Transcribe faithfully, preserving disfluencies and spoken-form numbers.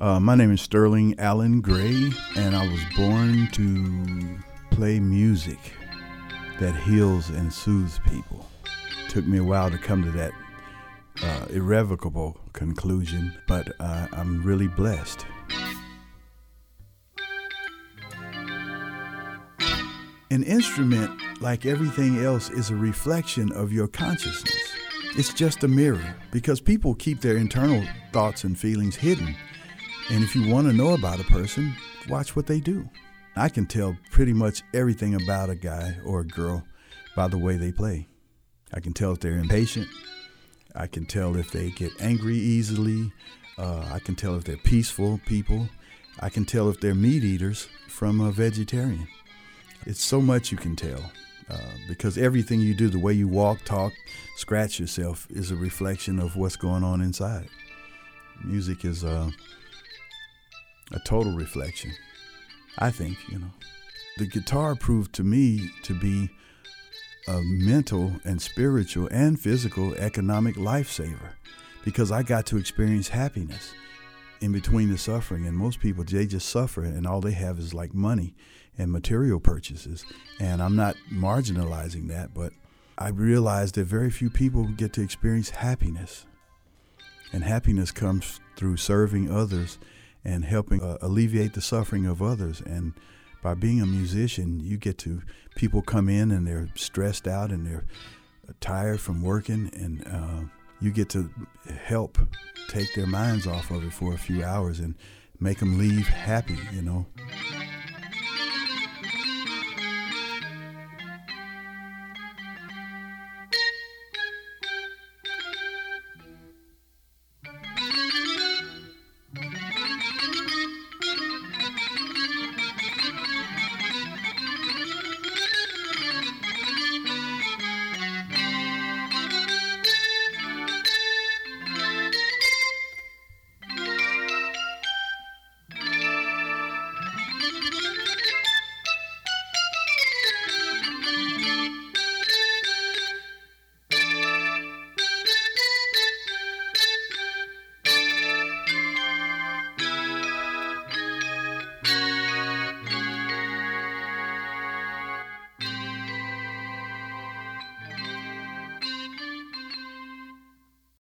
Uh, my name is Sterling Allen Gray, and I was born to play music that heals and soothes people. It took me a while to come to that uh, irrevocable conclusion, but uh, I'm really blessed. An instrument, like everything else, is a reflection of your consciousness. It's just a mirror, because people keep their internal thoughts and feelings hidden. And if you want to know about a person, watch what they do. I can tell pretty much everything about a guy or a girl by the way they play. I can tell if they're impatient. I can tell if they get angry easily. Uh, I can tell if they're peaceful people. I can tell if they're meat eaters from a vegetarian. It's so much you can tell uh, because everything you do, the way you walk, talk, scratch yourself, is a reflection of what's going on inside. Music is uh, a total reflection, I think, you know. The guitar proved to me to be a mental and spiritual and physical economic lifesaver because I got to experience happiness in between the suffering. And most people, they just suffer and all they have is like money and material purchases. And I'm not marginalizing that, but I realized that very few people get to experience happiness. And happiness comes through serving others and helping uh, alleviate the suffering of others. And by being a musician, you get to, people come in and they're stressed out and they're tired from working, and uh, you get to help take their minds off of it for a few hours and make them leave happy, you know.